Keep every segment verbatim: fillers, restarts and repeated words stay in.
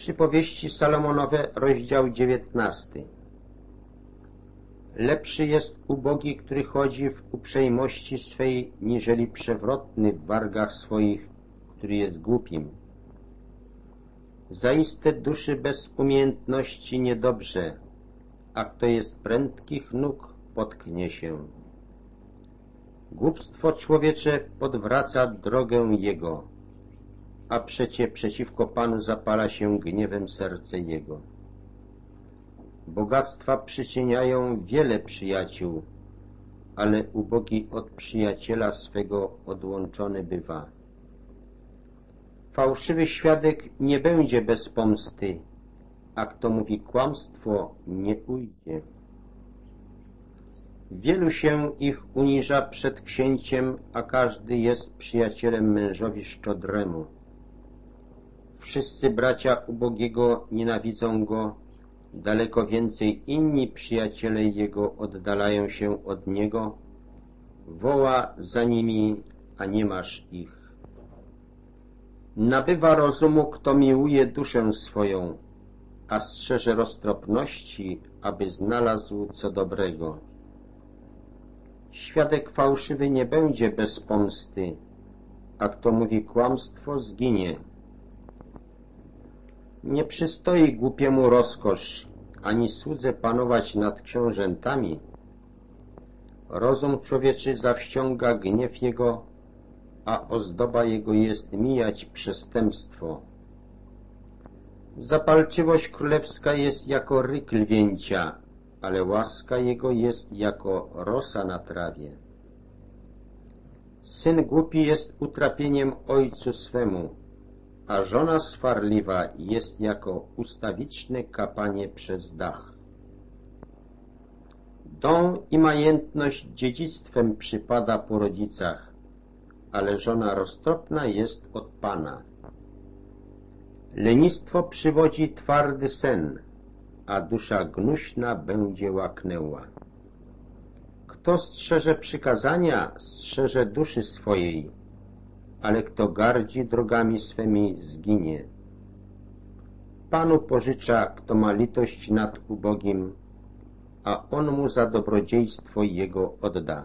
Przypowieści Salomonowe, rozdział dziewiętnasty. Lepszy jest ubogi, który chodzi w uprzejmości swej, niżeli przewrotny w wargach swoich, który jest głupim. Zaiste duszy bez umiejętności niedobrze, a kto jest prędkich nóg, potknie się. Głupstwo człowiecze podwraca drogę jego, a przecie przeciwko Panu zapala się gniewem serce jego. Bogactwa przyczyniają wiele przyjaciół, ale ubogi od przyjaciela swego odłączony bywa. Fałszywy świadek nie będzie bez pomsty, a kto mówi kłamstwo, nie ujdzie. Wielu się ich uniża przed księciem, a każdy jest przyjacielem mężowi szczodremu. Wszyscy bracia ubogiego nienawidzą go, daleko więcej inni przyjaciele jego oddalają się od niego. Woła za nimi, a nie masz ich. Nabywa rozumu, kto miłuje duszę swoją, a strzeże roztropności, aby znalazł co dobrego. Świadek fałszywy nie będzie bez pomsty, a kto mówi kłamstwo, zginie. Nie przystoi głupiemu rozkosz, ani słudze panować nad książętami. Rozum człowieczy zawściąga gniew jego, a ozdoba jego jest mijać przestępstwo. Zapalczywość królewska jest jako ryk lwięcia, ale łaska jego jest jako rosa na trawie. Syn głupi jest utrapieniem ojcu swemu, a żona swarliwa jest jako ustawiczne kapanie przez dach. Dom i majętność dziedzictwem przypada po rodzicach, ale żona roztropna jest od Pana. Lenistwo przywodzi twardy sen, a dusza gnuśna będzie łaknęła. Kto strzeże przykazania, strzeże duszy swojej, ale kto gardzi drogami swymi, zginie. Panu pożycza, kto ma litość nad ubogim, a on mu za dobrodziejstwo jego odda.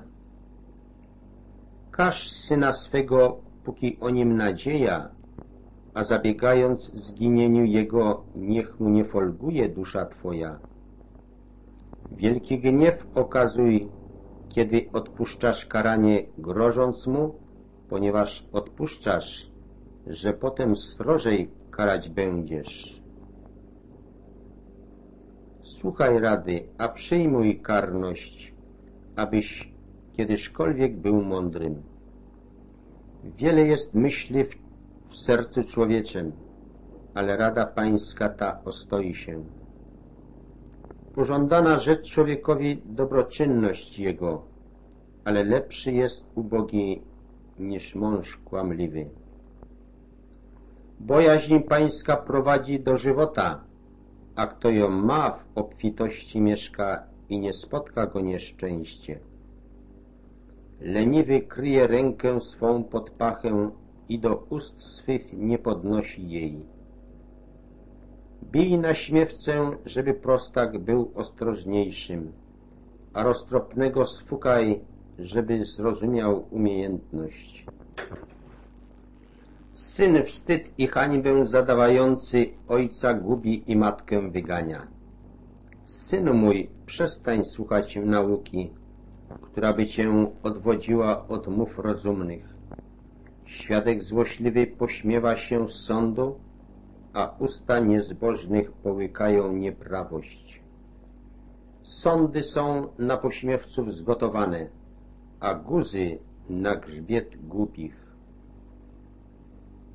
Każ syna swego, póki o nim nadzieja, a zabiegając zginieniu jego, niech mu nie folguje dusza twoja. Wielki gniew okazuj, kiedy odpuszczasz karanie, grożąc mu, ponieważ odpuszczasz, że potem srożej karać będziesz. Słuchaj rady, a przyjmuj karność, abyś kiedyśkolwiek był mądrym. Wiele jest myśli w, w sercu człowieczym, ale rada pańska ta ostoi się. Pożądana rzecz człowiekowi dobroczynność jego, ale lepszy jest ubogi niż mąż kłamliwy. Bojaźń pańska prowadzi do żywota, a kto ją ma, w obfitości mieszka i nie spotka go nieszczęście. Leniwy kryje rękę swą pod pachę i do ust swych nie podnosi jej. Bij na śmiewcę, żeby prostak był ostrożniejszym, a roztropnego sfukaj, żeby zrozumiał umiejętność. Syn wstyd i hańbę zadawający ojca gubi i matkę wygania. Synu mój, przestań słuchać nauki, która by cię odwodziła od mów rozumnych. Świadek złośliwy pośmiewa się z sądu, a usta niezbożnych połykają nieprawość. Sądy są na pośmiewców zgotowane, a guzy na grzbiet głupich.